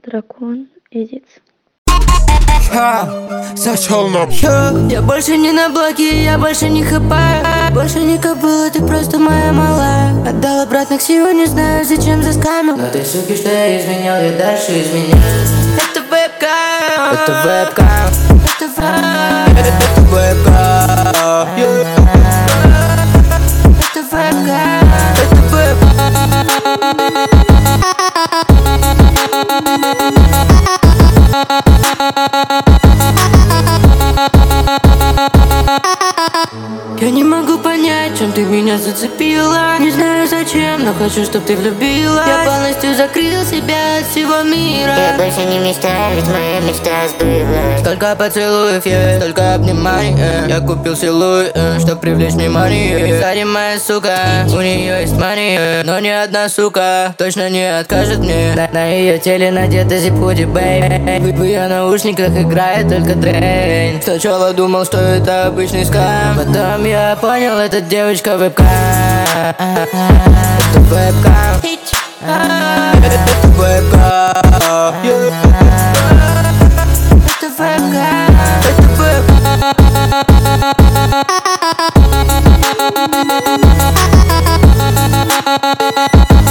Дракон Эдит. Зашел на Я больше не на блоке, я больше не хапаю. Больше не кобыла, ты просто моя малая. Отдал обратно к силу, не знаю, зачем заскамил. Но ты, суки, что я изменял, я дальше изменяю. Это вебкам, это вебкам, это вебкам, это вебкам, это вебкам, это вебкам. Я не могу понять, чем ты меня зацепила. Не знаю зачем, но хочу, чтоб ты влюбилась. Я полностью закрыл себя от всего мира. Я больше не мечтаю, ведь моя мечта сбылась. Столько поцелуев, столько обниманий. Я купил силуй, чтоб привлечь внимание. Кстати, моя сука, у нее есть мания. Но ни одна сука точно не откажет мне. На ее теле надета зип-худи, бэй. В ее наушниках играет только трейн. Сначала думал, что это обычный скам. Потом я понял, это девочка вебкам. Это вебкам. Это вебкам. Это вебкам. Это вебкам.